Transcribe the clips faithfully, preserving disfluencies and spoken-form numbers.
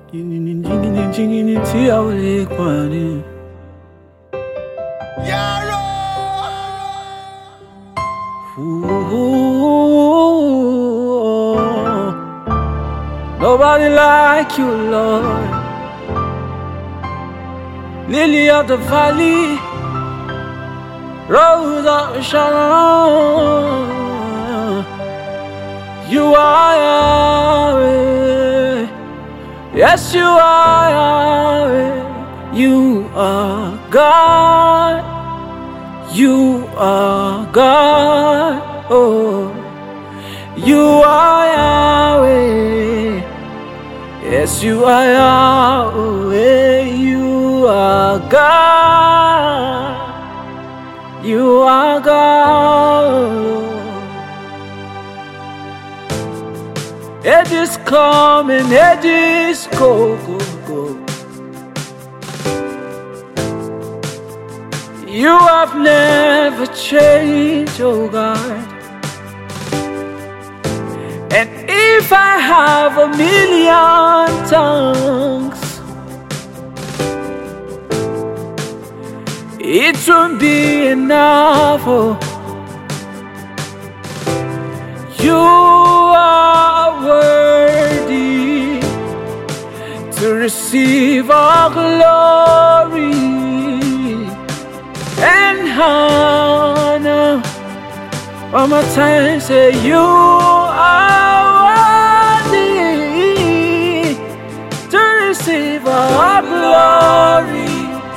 Nobody like you, Lord. Lily of the valley, Rose of Sharon. You are Yahweh. Yes, you are Yahweh. You are God. You are God. Oh, you are Yahweh. Yes, you are Yahweh. You are God. You are God. Ages come and ages go, go, go. You have never changed, oh God. And if I have a million tongues, it won't be enough. Oh. You are worthy to receive our glory and honor. One more time, say you are worthy to receive our glory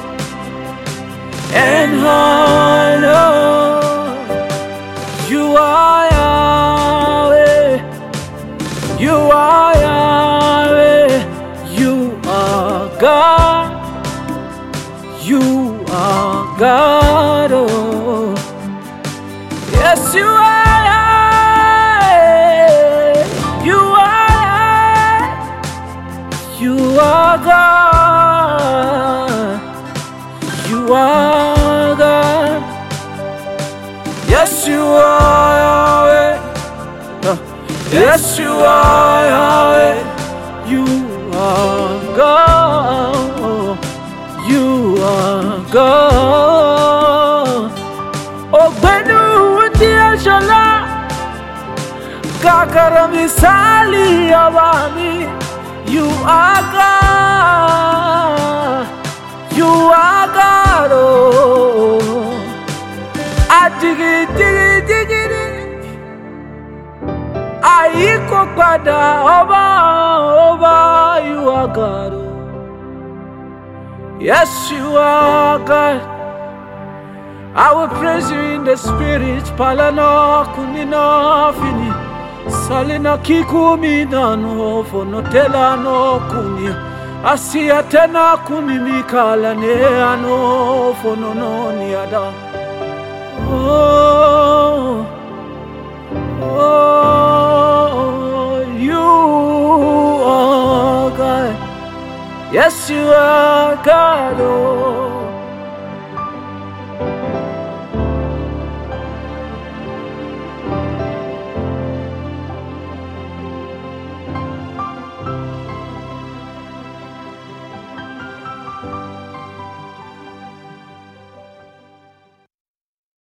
and honor. You are Yahweh. You are Yahweh. You are God. You are God. Oh, yes, you are Yahweh. You are You are God. You are God. Yes, you are Yahweh. No. Yes, you are Yahweh. You are God. You are God. Oh, Benu Diashala Kakara misali abami. You are God. You are God. Oh, I dig it, dig it, dig it. Aiko pada oba, oba. You are God. Oh, yes, you are God. I will praise you in the spirit. Palano kunino fini. Salina kikumi no for no tela no kuni. Asia tena kuni mikala ne ano for no no niada. Oh, oh, you are God. Yes, you are God. Oh.